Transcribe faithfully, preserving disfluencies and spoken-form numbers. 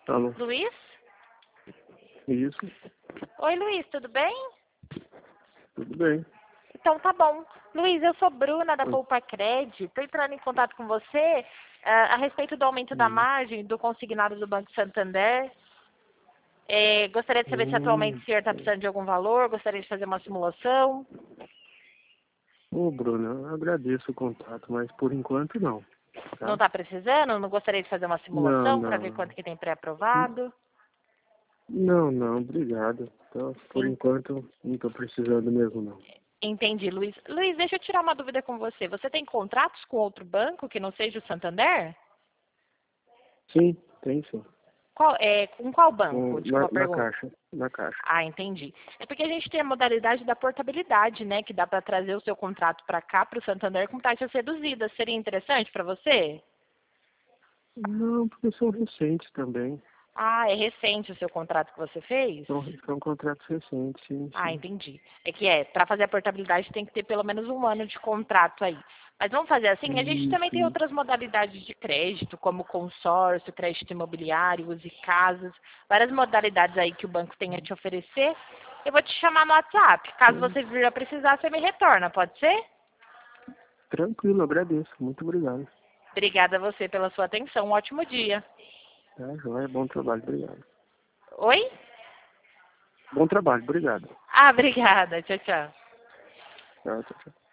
Alô? Luiz? Isso, Oi, Luiz, tudo bem? tudo bem. Então tá bom. Luiz, eu sou Bruna da Oi. Poupa Cred. Estou entrando em contato com você ah, a respeito do aumento da Hum. margem do consignado do Banco Santander. Eh, gostaria de saber se atualmente Hum. o senhor está precisando de algum valor, gostaria de fazer uma simulação. Ô, Bruno, eu agradeço o contato, mas por enquanto não. Não Tá? está precisando? Não gostaria de fazer uma Não, simulação para ver não. quanto que tem pré-aprovado? Não, não, obrigado. Então, por En- enquanto, não estou precisando mesmo, não. Entendi, Luiz. Luiz, deixa eu tirar uma dúvida com você. Você tem contratos com outro banco que não seja o Santander? Sim, tem sim. Qual, é, com qual Com- banco? na, Desculpa a na pergunta. caixa, na caixa. Ah, entendi. É porque a gente tem a modalidade da portabilidade, né? Que dá para trazer o seu contrato para cá, para o Santander, com taxas reduzidas. Seria interessante para você? Não, porque são recentes também. Ah, é recente o seu contrato que você fez? São, são contratos recentes, sim, Ah, sim. entendi. É que é, para fazer a portabilidade tem que ter pelo menos um ano de contrato aí. Mas vamos fazer assim, a gente também Isso, tem isso. outras modalidades de crédito, como consórcio, crédito imobiliário, use casas, várias modalidades aí que o banco tem a te oferecer. Eu vou te chamar no WhatsApp. Caso Sim. você vir a precisar, você me retorna, pode ser? Tranquilo, agradeço. Muito obrigado. Obrigada a você pela sua atenção. Um ótimo dia. Tá, joia, bom trabalho, obrigado. Oi? Bom trabalho, obrigado. Ah, obrigada. Tchau, tchau. Tchau, tchau, tchau.